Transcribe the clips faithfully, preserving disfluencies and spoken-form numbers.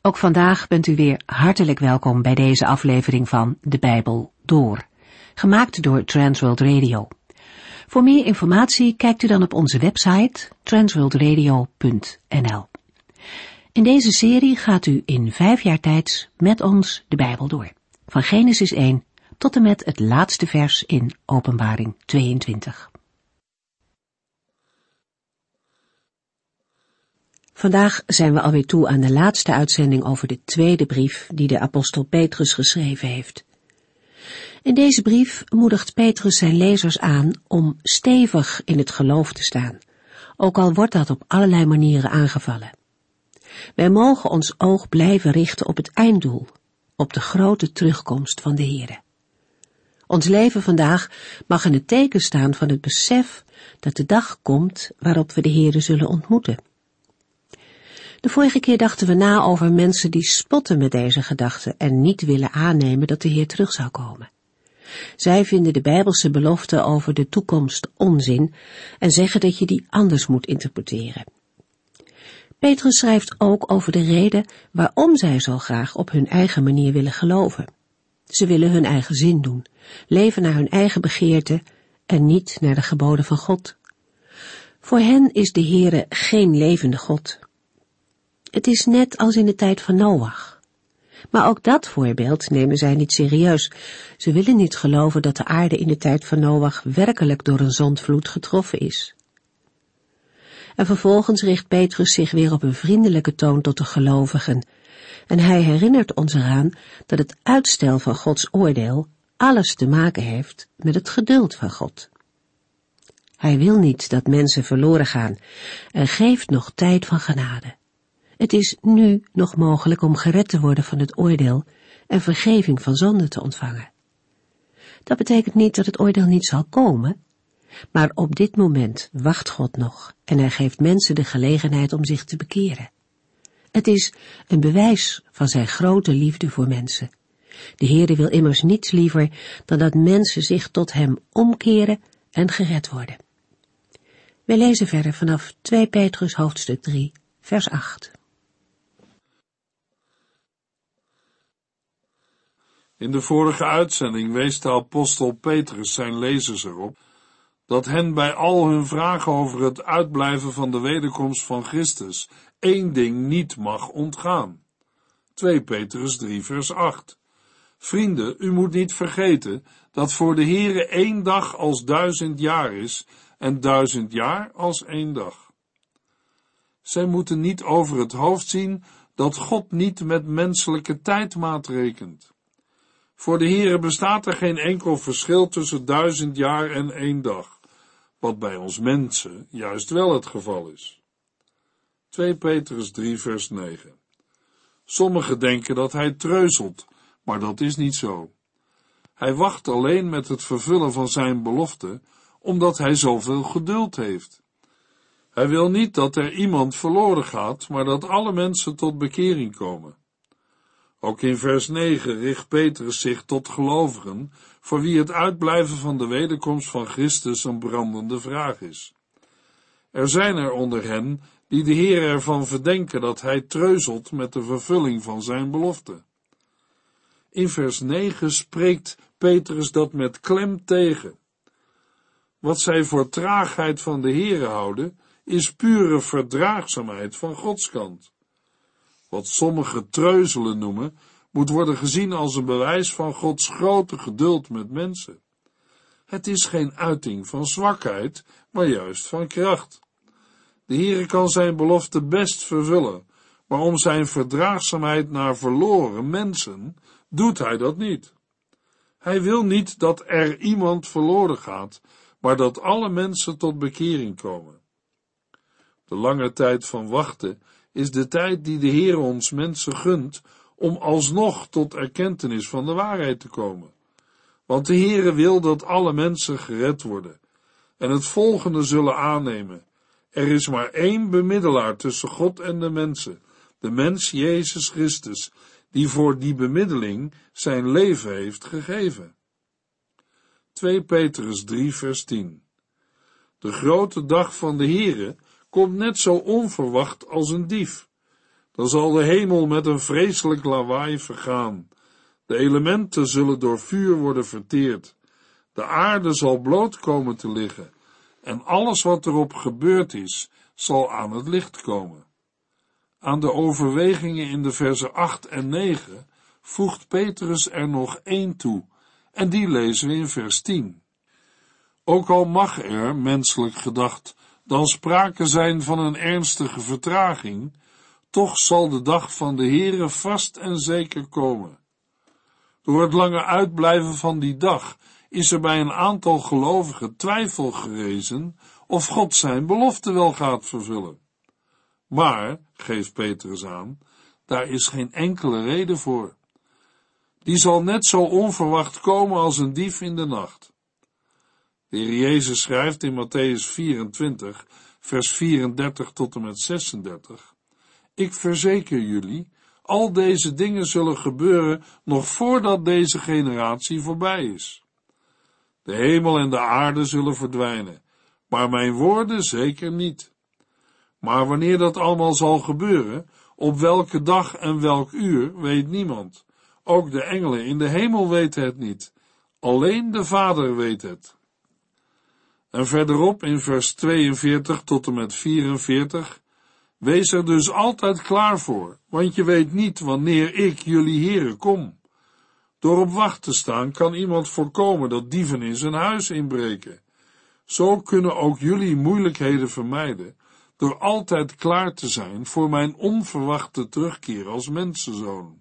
Ook vandaag bent u weer hartelijk welkom bij deze aflevering van De Bijbel Door, gemaakt door Transworld Radio. Voor meer informatie kijkt u dan op onze website transworld radio punt n l. In deze serie gaat u in vijf jaar tijd met ons de Bijbel door, van Genesis één tot en met het laatste vers in Openbaring tweeëntwintig. Vandaag zijn we alweer toe aan de laatste uitzending over de tweede brief die de apostel Petrus geschreven heeft. In deze brief moedigt Petrus zijn lezers aan om stevig in het geloof te staan, ook al wordt dat op allerlei manieren aangevallen. Wij mogen ons oog blijven richten op het einddoel, op de grote terugkomst van de Here. Ons leven vandaag mag in het teken staan van het besef dat de dag komt waarop we de Here zullen ontmoeten. De vorige keer dachten we na over mensen die spotten met deze gedachte en niet willen aannemen dat de Heer terug zou komen. Zij vinden de Bijbelse belofte over de toekomst onzin en zeggen dat je die anders moet interpreteren. Petrus schrijft ook over de reden waarom zij zo graag op hun eigen manier willen geloven. Ze willen hun eigen zin doen, leven naar hun eigen begeerte en niet naar de geboden van God. Voor hen is de Heere geen levende God. Het is net als in de tijd van Noach. Maar ook dat voorbeeld nemen zij niet serieus. Ze willen niet geloven dat de aarde in de tijd van Noach werkelijk door een zondvloed getroffen is. En vervolgens richt Petrus zich weer op een vriendelijke toon tot de gelovigen. En hij herinnert ons eraan dat het uitstel van Gods oordeel alles te maken heeft met het geduld van God. Hij wil niet dat mensen verloren gaan en geeft nog tijd van genade. Het is nu nog mogelijk om gered te worden van het oordeel en vergeving van zonde te ontvangen. Dat betekent niet dat het oordeel niet zal komen, maar op dit moment wacht God nog en hij geeft mensen de gelegenheid om zich te bekeren. Het is een bewijs van zijn grote liefde voor mensen. De Heere wil immers niets liever dan dat mensen zich tot hem omkeren en gered worden. We lezen verder vanaf twee Petrus hoofdstuk drie, vers acht. In de vorige uitzending wees de apostel Petrus zijn lezers erop dat hen bij al hun vragen over het uitblijven van de wederkomst van Christus één ding niet mag ontgaan. twee Petrus drie vers acht. Vrienden, u moet niet vergeten dat voor de Heere één dag als duizend jaar is en duizend jaar als één dag. Zij moeten niet over het hoofd zien dat God niet met menselijke tijdmaat rekent. Voor de Heere bestaat er geen enkel verschil tussen duizend jaar en één dag, wat bij ons mensen juist wel het geval is. twee Petrus drie vers negen. Sommigen denken dat hij treuzelt, maar dat is niet zo. Hij wacht alleen met het vervullen van zijn belofte, omdat hij zoveel geduld heeft. Hij wil niet dat er iemand verloren gaat, maar dat alle mensen tot bekering komen. Ook in vers negen richt Petrus zich tot gelovigen, voor wie het uitblijven van de wederkomst van Christus een brandende vraag is. Er zijn er onder hen die de Heer ervan verdenken dat hij treuzelt met de vervulling van zijn belofte. In vers negen spreekt Petrus dat met klem tegen. Wat zij voor traagheid van de Heere houden, is pure verdraagzaamheid van Gods kant. Wat sommigen treuzelen noemen, moet worden gezien als een bewijs van Gods grote geduld met mensen. Het is geen uiting van zwakheid, maar juist van kracht. De Heere kan zijn belofte best vervullen, maar om zijn verdraagzaamheid naar verloren mensen doet hij dat niet. Hij wil niet dat er iemand verloren gaat, maar dat alle mensen tot bekering komen. De lange tijd van wachten is de tijd die de Heer ons mensen gunt om alsnog tot erkentenis van de waarheid te komen. Want de Heere wil dat alle mensen gered worden en het volgende zullen aannemen. Er is maar één bemiddelaar tussen God en de mensen, de mens Jezus Christus, die voor die bemiddeling zijn leven heeft gegeven. twee Petrus drie vers tien. De grote dag van de Heere komt net zo onverwacht als een dief. Dan zal de hemel met een vreselijk lawaai vergaan. De elementen zullen door vuur worden verteerd. De aarde zal bloot komen te liggen. En alles wat erop gebeurd is, zal aan het licht komen. Aan de overwegingen in de versen acht en negen voegt Petrus er nog één toe, en die lezen we in vers tien. Ook al mag er, menselijk gedacht, dan sprake zijn van een ernstige vertraging, toch zal de dag van de Heere vast en zeker komen. Door het lange uitblijven van die dag is er bij een aantal gelovigen twijfel gerezen of God zijn belofte wel gaat vervullen. Maar, geeft Petrus aan, daar is geen enkele reden voor. Die zal net zo onverwacht komen als een dief in de nacht. De Heer Jezus schrijft in Matthäus vierentwintig, vers vierendertig tot en met zesendertig, ik verzeker jullie, al deze dingen zullen gebeuren nog voordat deze generatie voorbij is. De hemel en de aarde zullen verdwijnen, maar mijn woorden zeker niet. Maar wanneer dat allemaal zal gebeuren, op welke dag en welk uur, weet niemand. Ook de engelen in de hemel weten het niet. Alleen de Vader weet het. En verderop in vers tweeënveertig tot en met vierenveertig, wees er dus altijd klaar voor, want je weet niet wanneer ik, jullie Heere, kom. Door op wacht te staan kan iemand voorkomen dat dieven in zijn huis inbreken. Zo kunnen ook jullie moeilijkheden vermijden, door altijd klaar te zijn voor mijn onverwachte terugkeer als mensenzoon.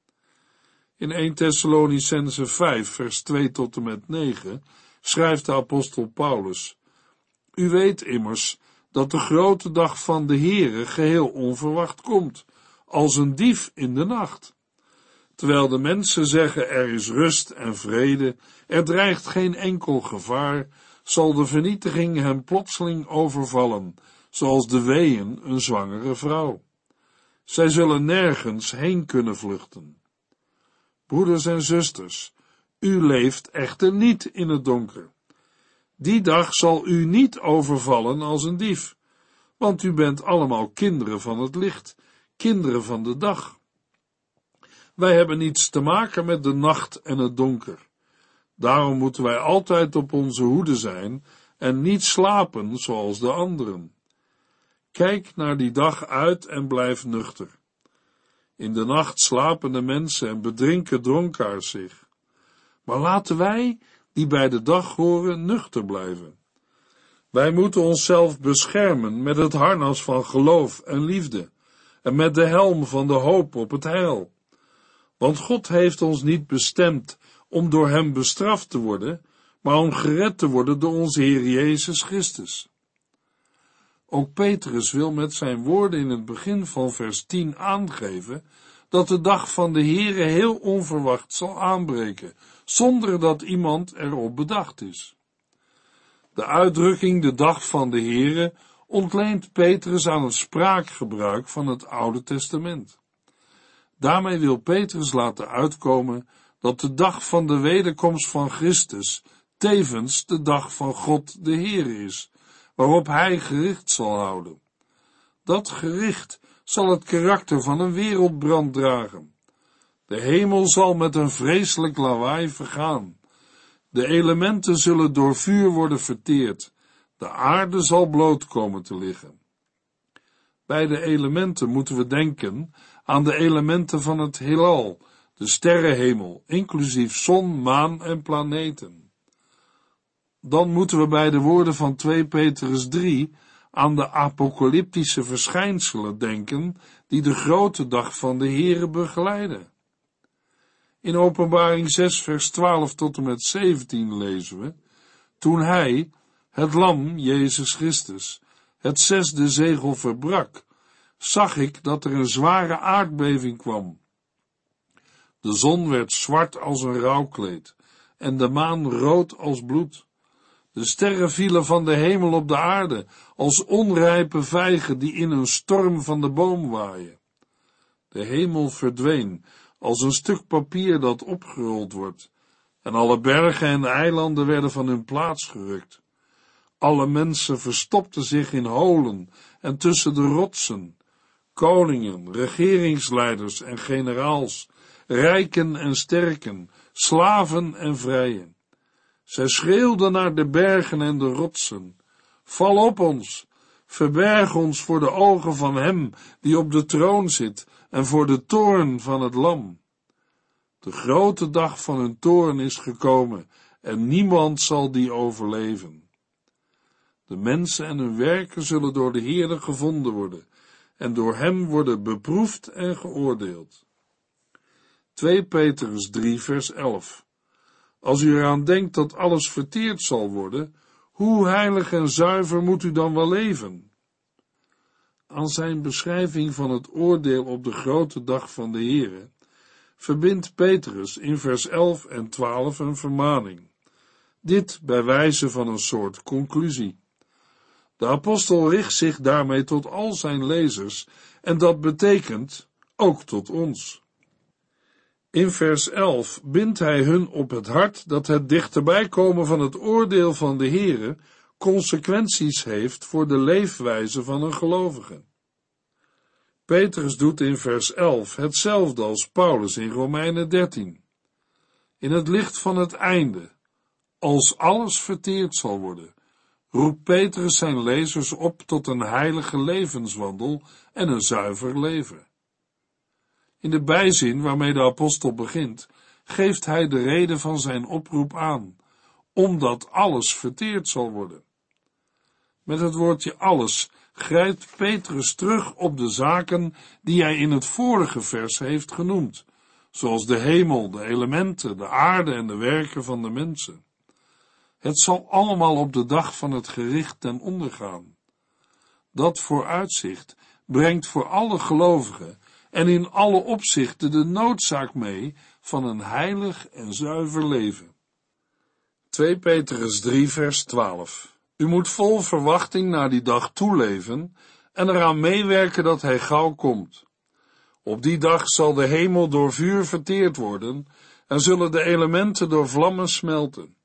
In eerste Thessalonicenzen vijf, vers twee tot en met negen, schrijft de apostel Paulus, u weet immers dat de grote dag van de Heere geheel onverwacht komt, als een dief in de nacht. Terwijl de mensen zeggen er is rust en vrede, er dreigt geen enkel gevaar, zal de vernietiging hen plotseling overvallen, zoals de weeën een zwangere vrouw. Zij zullen nergens heen kunnen vluchten. Broeders en zusters, u leeft echter niet in het donker. Die dag zal u niet overvallen als een dief, want u bent allemaal kinderen van het licht, kinderen van de dag. Wij hebben niets te maken met de nacht en het donker. Daarom moeten wij altijd op onze hoede zijn en niet slapen zoals de anderen. Kijk naar die dag uit en blijf nuchter. In de nacht slapen de mensen en bedrinken dronkaars zich. Maar laten wij, die bij de dag horen, nuchter blijven. Wij moeten onszelf beschermen met het harnas van geloof en liefde en met de helm van de hoop op het heil. Want God heeft ons niet bestemd om door hem bestraft te worden, maar om gered te worden door onze Heer Jezus Christus. Ook Petrus wil met zijn woorden in het begin van vers tien aangeven dat de dag van de Heere heel onverwacht zal aanbreken, zonder dat iemand erop bedacht is. De uitdrukking de dag van de Heere ontleent Petrus aan het spraakgebruik van het Oude Testament. Daarmee wil Petrus laten uitkomen dat de dag van de wederkomst van Christus tevens de dag van God de Heer is, waarop hij gericht zal houden. Dat gericht zal het karakter van een wereldbrand dragen. De hemel zal met een vreselijk lawaai vergaan. De elementen zullen door vuur worden verteerd. De aarde zal bloot komen te liggen. Bij de elementen moeten we denken aan de elementen van het heelal, de sterrenhemel, inclusief zon, maan en planeten. Dan moeten we bij de woorden van twee Petrus drie aan de apocalyptische verschijnselen denken die de grote dag van de Heere begeleiden. In Openbaring zes vers twaalf tot en met zeventien lezen we, toen hij, het lam, Jezus Christus, het zesde zegel verbrak, zag ik dat er een zware aardbeving kwam. De zon werd zwart als een rouwkleed en de maan rood als bloed. De sterren vielen van de hemel op de aarde, als onrijpe vijgen die in een storm van de boom waaien. De hemel verdween, als een stuk papier dat opgerold wordt, en alle bergen en eilanden werden van hun plaats gerukt. Alle mensen verstopten zich in holen en tussen de rotsen. koningen, regeringsleiders en generaals, rijken en sterken, slaven en vrijen. Zij schreeuwden naar de bergen en de rotsen: val op ons, verberg ons voor de ogen van hem die op de troon zit en voor de toorn van het lam. De grote dag van hun toorn is gekomen en niemand zal die overleven. De mensen en hun werken zullen door de Heere gevonden worden en door hem worden beproefd en geoordeeld. twee Petrus drie vers elf. Als u eraan denkt dat alles verteerd zal worden, hoe heilig en zuiver moet u dan wel leven? Aan zijn beschrijving van het oordeel op de grote dag van de Heere verbindt Petrus in vers elf en twaalf een vermaning. Dit bij wijze van een soort conclusie. De apostel richt zich daarmee tot al zijn lezers en dat betekent ook tot ons. In vers elf bindt hij hun op het hart dat het dichterbij komen van het oordeel van de Heere consequenties heeft voor de leefwijze van een gelovige. Petrus doet in vers elf hetzelfde als Paulus in Romeinen dertien. In het licht van het einde, als alles verteerd zal worden, roept Petrus zijn lezers op tot een heilige levenswandel en een zuiver leven. In de bijzin waarmee de apostel begint, geeft hij de reden van zijn oproep aan, omdat alles verteerd zal worden. Met het woordje alles grijpt Petrus terug op de zaken die hij in het vorige vers heeft genoemd, zoals de hemel, de elementen, de aarde en de werken van de mensen. Het zal allemaal op de dag van het gericht ten onder gaan. Dat vooruitzicht brengt voor alle gelovigen en in alle opzichten de noodzaak mee van een heilig en zuiver leven. twee Petrus drie vers twaalf. U moet vol verwachting naar die dag toeleven en eraan meewerken dat hij gauw komt. Op die dag zal de hemel door vuur verteerd worden en zullen de elementen door vlammen smelten.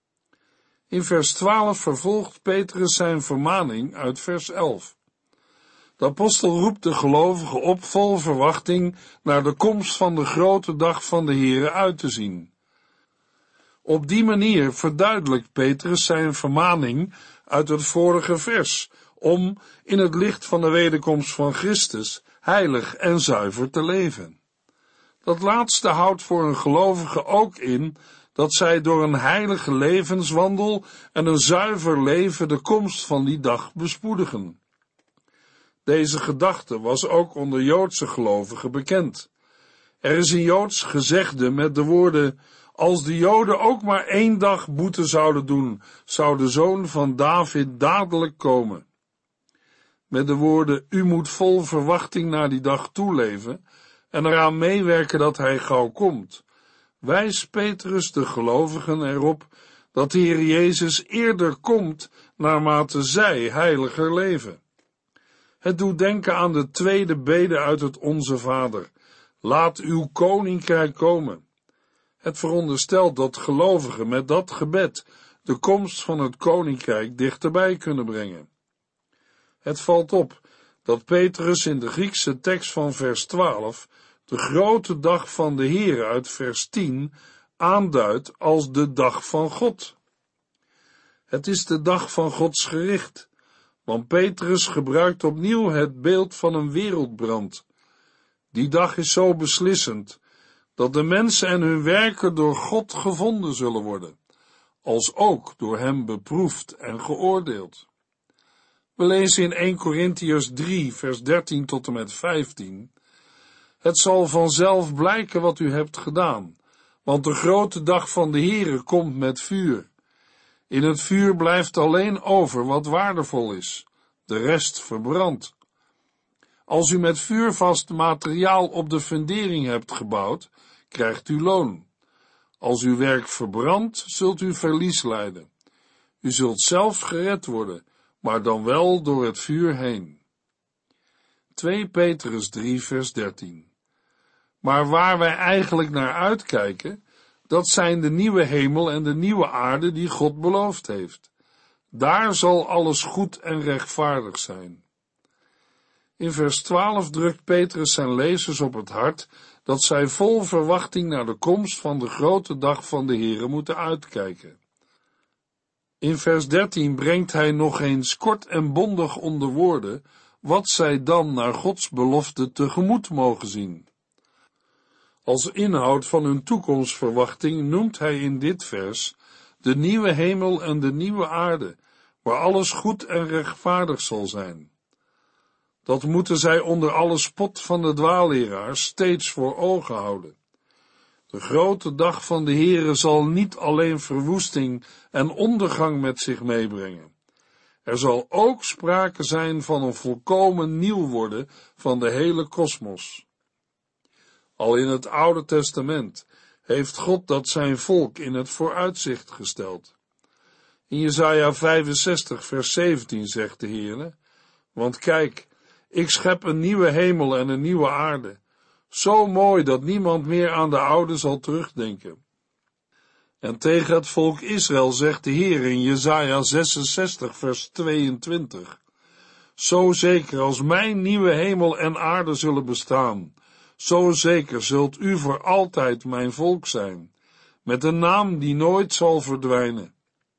In vers twaalf vervolgt Petrus zijn vermaning uit vers elf. De apostel roept de gelovigen op vol verwachting naar de komst van de grote dag van de Heere uit te zien. Op die manier verduidelijkt Petrus zijn vermaning uit het vorige vers, om in het licht van de wederkomst van Christus heilig en zuiver te leven. Dat laatste houdt voor een gelovige ook in dat zij door een heilige levenswandel en een zuiver leven de komst van die dag bespoedigen. Deze gedachte was ook onder Joodse gelovigen bekend. Er is een Joods gezegde met de woorden: als de Joden ook maar één dag boete zouden doen, zou de zoon van David dadelijk komen. Met de woorden: u moet vol verwachting naar die dag toeleven en eraan meewerken dat hij gauw komt, wijst Petrus de gelovigen erop dat de Heer Jezus eerder komt naarmate zij heiliger leven. Het doet denken aan de tweede bede uit het Onze Vader: laat uw koninkrijk komen. Het veronderstelt dat gelovigen met dat gebed de komst van het koninkrijk dichterbij kunnen brengen. Het valt op dat Petrus in de Griekse tekst van vers twaalf de grote dag van de Heere uit vers tien aanduidt als de dag van God. Het is de dag van Gods gericht, want Petrus gebruikt opnieuw het beeld van een wereldbrand. Die dag is zo beslissend dat de mensen en hun werken door God gevonden zullen worden, als ook door hem beproefd en geoordeeld. We lezen in eerste Korintiërs drie, vers dertien tot en met vijftien. Het zal vanzelf blijken wat u hebt gedaan, want de grote dag van de Heere komt met vuur. In het vuur blijft alleen over wat waardevol is, de rest verbrandt. Als u met vuurvast materiaal op de fundering hebt gebouwd, krijgt u loon. Als uw werk verbrandt, zult u verlies lijden. U zult zelf gered worden, maar dan wel door het vuur heen. twee Petrus drie vers dertien. Maar waar wij eigenlijk naar uitkijken, dat zijn de nieuwe hemel en de nieuwe aarde die God beloofd heeft. Daar zal alles goed en rechtvaardig zijn. In vers twaalf drukt Petrus zijn lezers op het hart dat zij vol verwachting naar de komst van de grote dag van de Here moeten uitkijken. In vers dertien brengt hij nog eens kort en bondig onder woorden wat zij dan naar Gods belofte tegemoet mogen zien. Als inhoud van hun toekomstverwachting noemt hij in dit vers de nieuwe hemel en de nieuwe aarde, waar alles goed en rechtvaardig zal zijn. Dat moeten zij onder alle spot van de dwaalleraars steeds voor ogen houden. De grote dag van de Here zal niet alleen verwoesting en ondergang met zich meebrengen. Er zal ook sprake zijn van een volkomen nieuw worden van de hele kosmos. Al in het Oude Testament heeft God dat zijn volk in het vooruitzicht gesteld. In Jesaja vijfenzestig vers zeventien zegt de Heere: want kijk, ik schep een nieuwe hemel en een nieuwe aarde, zo mooi dat niemand meer aan de oude zal terugdenken. En tegen het volk Israël zegt de Heer in Jesaja zesenzestig vers tweeëntwintig: zo zeker als mijn nieuwe hemel en aarde zullen bestaan, zo zeker zult u voor altijd mijn volk zijn, met een naam die nooit zal verdwijnen.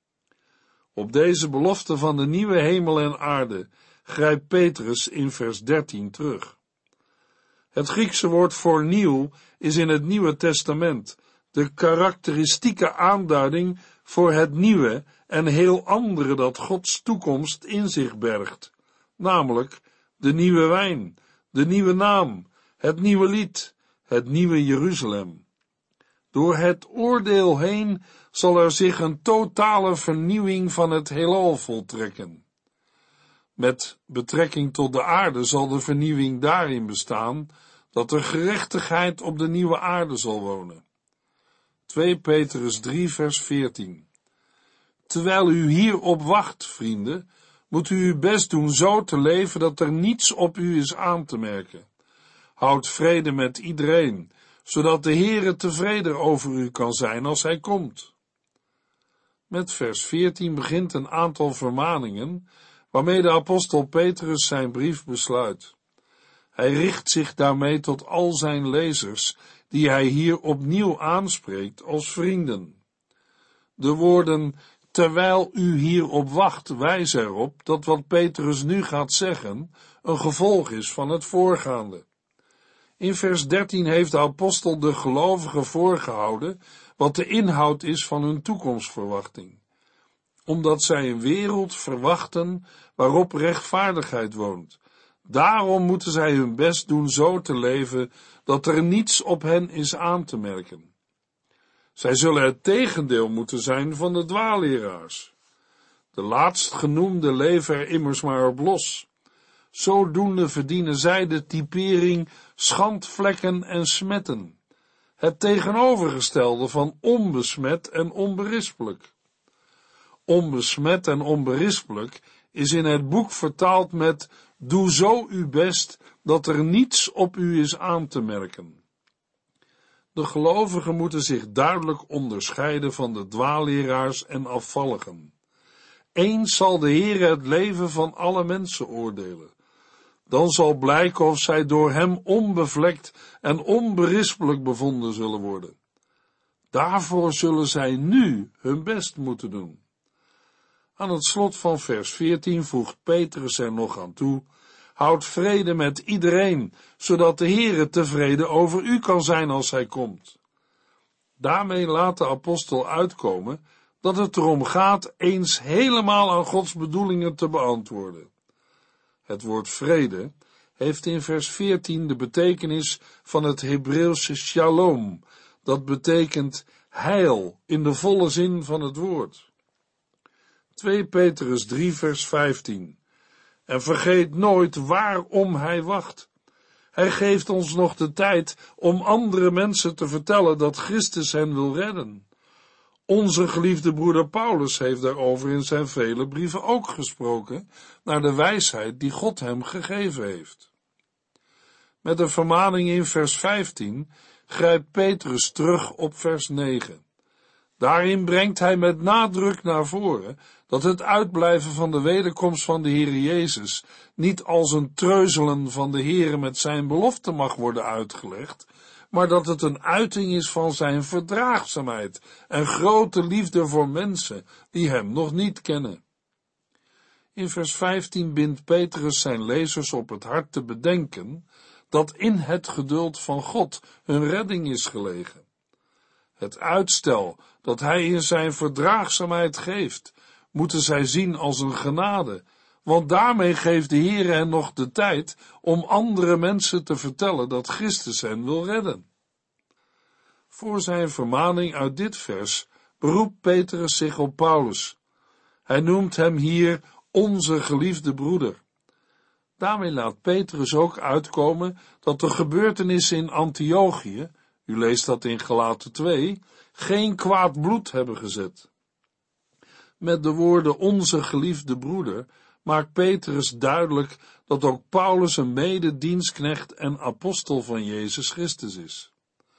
Op deze belofte van de nieuwe hemel en aarde grijpt Petrus in vers dertien terug. Het Griekse woord voor nieuw is in het Nieuwe Testament de karakteristieke aanduiding voor het nieuwe en heel andere dat Gods toekomst in zich bergt, namelijk de nieuwe wijn, de nieuwe naam, het nieuwe lied, het nieuwe Jeruzalem. Door het oordeel heen zal er zich een totale vernieuwing van het heelal voltrekken. Met betrekking tot de aarde zal de vernieuwing daarin bestaan dat er gerechtigheid op de nieuwe aarde zal wonen. twee Petrus drie vers veertien. Terwijl u hierop wacht, vrienden, moet u uw best doen zo te leven dat er niets op u is aan te merken. Houd vrede met iedereen, zodat de Heere tevreden over u kan zijn als hij komt. Met vers veertien begint een aantal vermaningen, waarmee de apostel Petrus zijn brief besluit. Hij richt zich daarmee tot al zijn lezers, die hij hier opnieuw aanspreekt als vrienden. De woorden, terwijl u hierop wacht, wijzen erop dat wat Petrus nu gaat zeggen, een gevolg is van het voorgaande. In vers dertien heeft de apostel de gelovigen voorgehouden wat de inhoud is van hun toekomstverwachting. Omdat zij een wereld verwachten waarop rechtvaardigheid woont. Daarom moeten zij hun best doen zo te leven dat er niets op hen is aan te merken. Zij zullen het tegendeel moeten zijn van de dwaalleraars. De laatstgenoemde leven er immers maar op los. Zodoende verdienen zij de typering schandvlekken en smetten, het tegenovergestelde van onbesmet en onberispelijk. Onbesmet en onberispelijk is in het boek vertaald met doe zo uw best dat er niets op u is aan te merken. De gelovigen moeten zich duidelijk onderscheiden van de dwaalleraars en afvalligen. Eens zal de Heere het leven van alle mensen oordelen. Dan zal blijken of zij door hem onbevlekt en onberispelijk bevonden zullen worden. Daarvoor zullen zij nu hun best moeten doen. Aan het slot van vers veertien voegt Petrus er nog aan toe: houd vrede met iedereen, zodat de Heere tevreden over u kan zijn als hij komt. Daarmee laat de apostel uitkomen dat het erom gaat eens helemaal aan Gods bedoelingen te beantwoorden. Het woord vrede heeft in vers veertien de betekenis van het Hebreeuwse shalom, dat betekent heil in de volle zin van het woord. twee Petrus drie vers vijftien. En vergeet nooit waarom hij wacht. Hij geeft ons nog de tijd om andere mensen te vertellen dat Christus hen wil redden. Onze geliefde broeder Paulus heeft daarover in zijn vele brieven ook gesproken, naar de wijsheid die God hem gegeven heeft. Met een vermaning in vers vijftien grijpt Petrus terug op vers negen. Daarin brengt hij met nadruk naar voren dat het uitblijven van de wederkomst van de Heere Jezus niet als een treuzelen van de Heere met zijn belofte mag worden uitgelegd, maar dat het een uiting is van zijn verdraagzaamheid en grote liefde voor mensen die hem nog niet kennen. In vers vijftien bindt Petrus zijn lezers op het hart te bedenken dat in het geduld van God hun redding is gelegen. Het uitstel dat hij in zijn verdraagzaamheid geeft, moeten zij zien als een genade, want daarmee geeft de Heere hen nog de tijd om andere mensen te vertellen dat Christus hen wil redden. Voor zijn vermaning uit dit vers beroept Petrus zich op Paulus. Hij noemt hem hier onze geliefde broeder. Daarmee laat Petrus ook uitkomen dat de gebeurtenissen in Antiochië, u leest dat in Galaten twee, geen kwaad bloed hebben gezet. Met de woorden onze geliefde broeder maakt Petrus duidelijk dat ook Paulus een mededienstknecht en apostel van Jezus Christus is.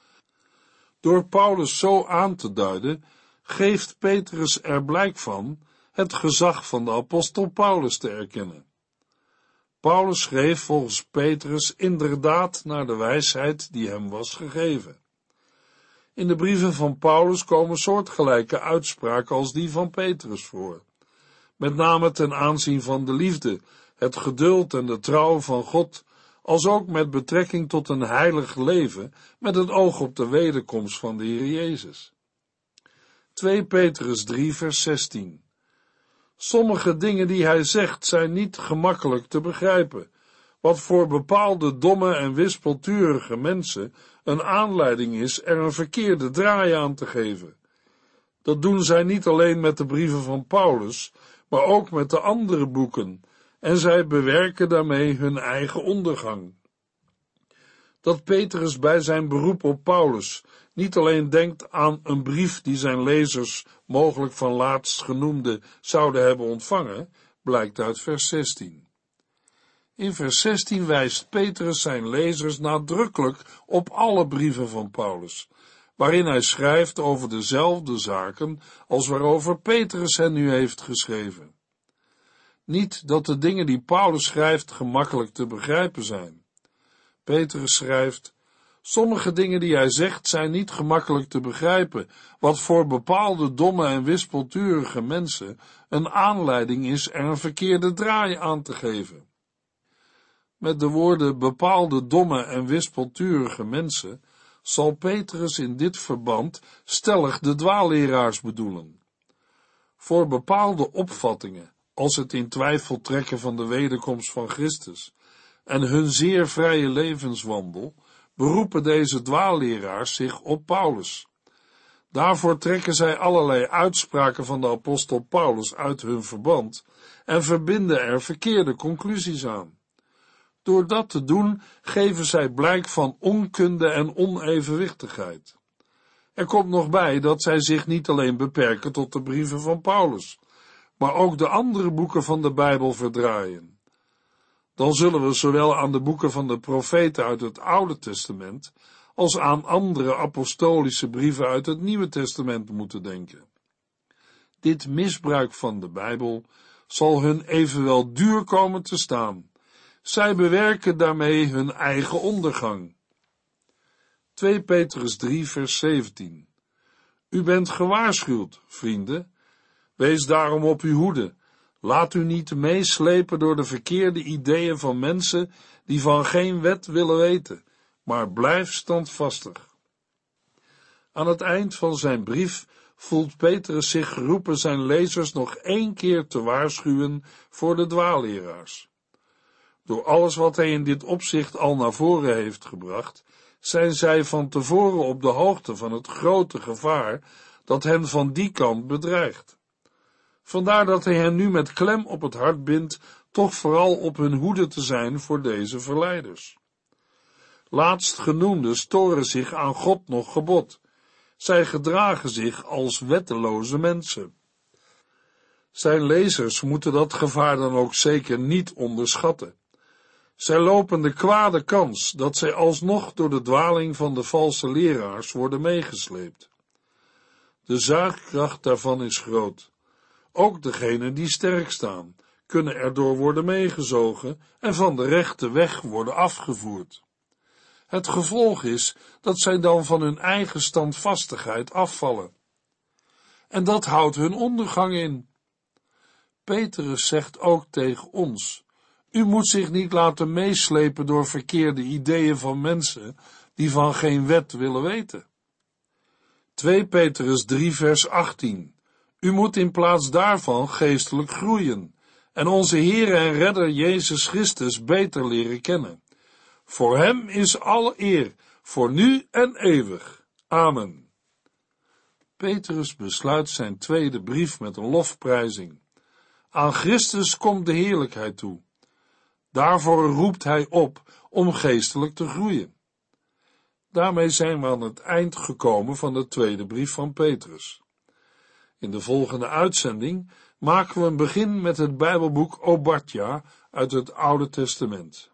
Door Paulus zo aan te duiden, geeft Petrus er blijk van het gezag van de apostel Paulus te erkennen. Paulus schreef volgens Petrus inderdaad naar de wijsheid die hem was gegeven. In de brieven van Paulus komen soortgelijke uitspraken als die van Petrus voor, met name ten aanzien van de liefde, het geduld en de trouw van God, als ook met betrekking tot een heilig leven met het oog op de wederkomst van de Heer Jezus. twee Petrus drie vers zestien. Sommige dingen die hij zegt zijn niet gemakkelijk te begrijpen, wat voor bepaalde domme en wispelturige mensen een aanleiding is er een verkeerde draai aan te geven. Dat doen zij niet alleen met de brieven van Paulus, maar ook met de andere boeken, en zij bewerken daarmee hun eigen ondergang. Dat Petrus bij zijn beroep op Paulus niet alleen denkt aan een brief die zijn lezers mogelijk van laatstgenoemde zouden hebben ontvangen, blijkt uit vers zestien. In vers zestien wijst Petrus zijn lezers nadrukkelijk op alle brieven van Paulus, waarin hij schrijft over dezelfde zaken als waarover Petrus hen nu heeft geschreven. Niet dat de dingen die Paulus schrijft gemakkelijk te begrijpen zijn. Petrus schrijft: sommige dingen die hij zegt zijn niet gemakkelijk te begrijpen, wat voor bepaalde domme en wispelturige mensen een aanleiding is er een verkeerde draai aan te geven. Met de woorden bepaalde domme en wispelturige mensen zal Petrus in dit verband stellig de dwaalleraars bedoelen. Voor bepaalde opvattingen, als het in twijfel trekken van de wederkomst van Christus en hun zeer vrije levenswandel, beroepen deze dwaalleraars zich op Paulus. Daarvoor trekken zij allerlei uitspraken van de apostel Paulus uit hun verband en verbinden er verkeerde conclusies aan. Door dat te doen geven zij blijk van onkunde en onevenwichtigheid. Er komt nog bij dat zij zich niet alleen beperken tot de brieven van Paulus, maar ook de andere boeken van de Bijbel verdraaien. Dan zullen we zowel aan de boeken van de profeten uit het Oude Testament als aan andere apostolische brieven uit het Nieuwe Testament moeten denken. Dit misbruik van de Bijbel zal hun evenwel duur komen te staan. Zij bewerken daarmee hun eigen ondergang. twee Petrus drie vers zeventien. U bent gewaarschuwd, vrienden. Wees daarom op uw hoede. Laat u niet meeslepen door de verkeerde ideeën van mensen die van geen wet willen weten, maar blijf standvastig. Aan het eind van zijn brief voelt Petrus zich geroepen zijn lezers nog één keer te waarschuwen voor de dwaalleraars. Door alles wat hij in dit opzicht al naar voren heeft gebracht, zijn zij van tevoren op de hoogte van het grote gevaar dat hen van die kant bedreigt. Vandaar dat hij hen nu met klem op het hart bindt, toch vooral op hun hoede te zijn voor deze verleiders. Laatstgenoemden storen zich aan God nog gebod. Zij gedragen zich als wetteloze mensen. Zijn lezers moeten dat gevaar dan ook zeker niet onderschatten. Zij lopen de kwade kans dat zij alsnog door de dwaling van de valse leraars worden meegesleept. De zuigkracht daarvan is groot. Ook degenen die sterk staan, kunnen erdoor worden meegezogen en van de rechte weg worden afgevoerd. Het gevolg is dat zij dan van hun eigen standvastigheid afvallen. En dat houdt hun ondergang in. Petrus zegt ook tegen ons: u moet zich niet laten meeslepen door verkeerde ideeën van mensen die van geen wet willen weten. twee Petrus drie vers achttien. U moet in plaats daarvan geestelijk groeien en onze Heer en Redder Jezus Christus beter leren kennen. Voor hem is alle eer, voor nu en eeuwig. Amen. Petrus besluit zijn tweede brief met een lofprijzing. Aan Christus komt de heerlijkheid toe. Daarvoor roept hij op om geestelijk te groeien. Daarmee zijn we aan het eind gekomen van de tweede brief van Petrus. In de volgende uitzending maken we een begin met het Bijbelboek Obadja uit het Oude Testament.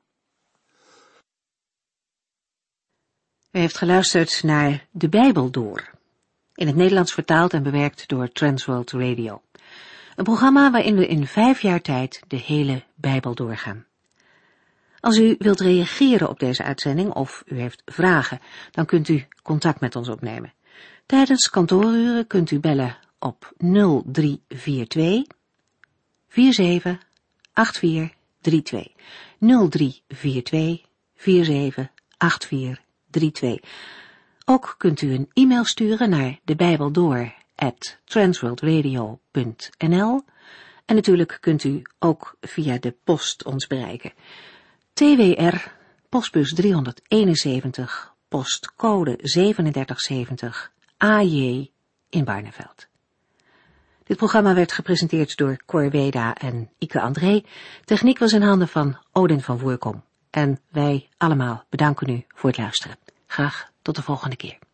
U heeft geluisterd naar De Bijbel Door, in het Nederlands vertaald en bewerkt door Transworld Radio. Een programma waarin we in vijf jaar tijd de hele Bijbel doorgaan. Als u wilt reageren op deze uitzending of u heeft vragen, dan kunt u contact met ons opnemen. Tijdens kantooruren kunt u bellen op nul drie vier twee, vier zeven acht vier drie twee. nul drie vier twee, vier zeven acht vier drie twee. Ook kunt u een e-mail sturen naar debijbeldoor at transworldradio punt n l en natuurlijk kunt u ook via de post ons bereiken. T W R, postbus driehonderdeenenzeventig, postcode zevenendertig zeventig, A J in Barneveld. Dit programma werd gepresenteerd door Cor Weda en Ike André. Techniek was in handen van Odin van Voerkom. En wij allemaal bedanken u voor het luisteren. Graag tot de volgende keer.